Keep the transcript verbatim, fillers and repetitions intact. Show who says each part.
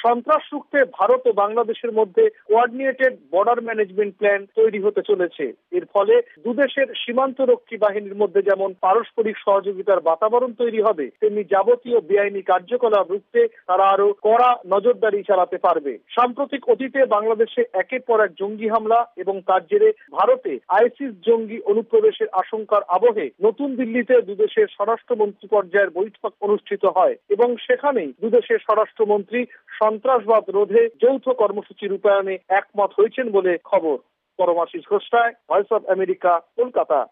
Speaker 1: সন্ত্রাস রুখতে ভারত ও বাংলাদেশের মধ্যে কোঅর্ডিনেটেড বর্ডার ম্যানেজমেন্ট প্ল্যান তৈরি হতে চলেছে। এর ফলে দুদেশের সীমান্তরক্ষী বাহিনীর মধ্যে যেমন পারস্পরিক সহযোগিতার বাতাবরণ তৈরি হবে, তেমনি যাবতীয় বেআইনি কার্যকলাপ রুখতে তারা আরো কড়া নজরদারি চালাতে পারবে। সাম্প্রতিক অতীতে বাংলাদেশে একের পর এক জঙ্গি হামলা এবং তার জেরে ভারতে আইসিস জঙ্গি অনুপ্রবেশের আশঙ্কার আবহে নতুন দিল্লিতে দুদেশের স্বরাষ্ট্রমন্ত্রী পর্যায়ের বৈঠক অনুষ্ঠিত হয় এবং সেখানেই দুদেশের স্বরাষ্ট্রমন্ত্রী সন্ত্রাসবাদ রোধে যৌথ কর্মসূচি রূপায়ণে একমত হয়েছেন বলে খবর। Paramashis Ghosh, voice of America, Kolkata.